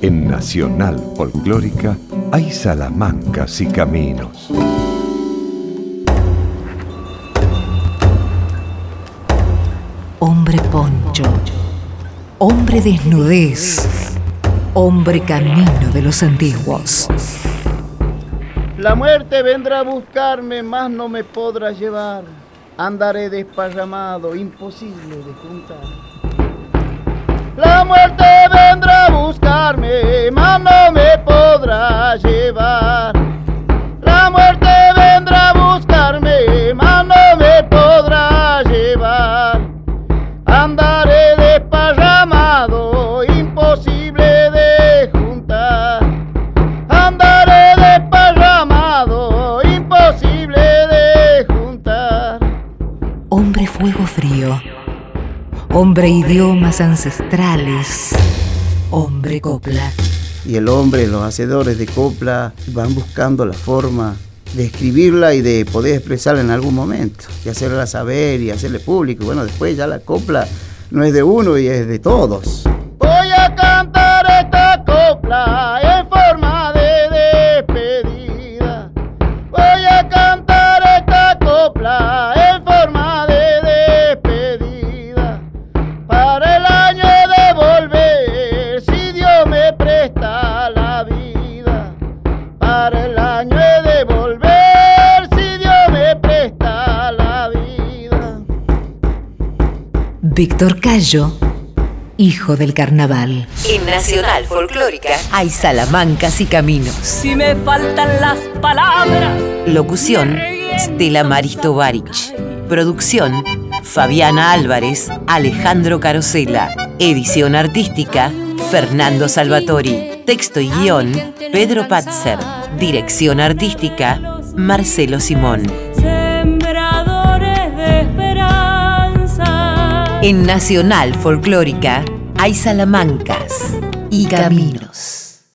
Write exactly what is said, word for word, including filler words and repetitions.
En Nacional Folclórica hay salamancas y caminos. Hombre poncho, hombre desnudez, hombre camino de los antiguos. La muerte vendrá a buscarme, mas no me podrá llevar. Andaré desparramado, imposible de juntar. La muerte vendrá a buscarme, mas no me podrá llevar. La muerte vendrá a buscarme, mas no me podrá llevar. Andaré desparramado, imposible de juntar. Andaré desparramado, imposible de juntar. Hombre fuego frío, hombre idiomas ancestrales, hombre copla. Y el hombre, los hacedores de copla, van buscando la forma de escribirla y de poder expresarla en algún momento, y hacerla saber y hacerle público. Bueno, después ya la copla no es de uno y es de todos. Voy a cantar esta copla en forma de despedida. Voy a cantar esta copla en forma de despedida. Para el año de volver, si Dios me presta la vida. Para el año de volver, si Dios me presta la vida. Víctor Cayo, hijo del carnaval. En Nacional Folclórica hay salamancas y caminos. Si me faltan las palabras. Locución, Stella Maris Tovarich. Producción, Fabiana Álvarez, Alejandro Carosella. Edición artística, Fernando Salvatori. Texto y guión, Pedro Patzer. Dirección artística, Marcelo Simón. Sembradores de esperanza. En Nacional Folclórica hay salamancas y caminos.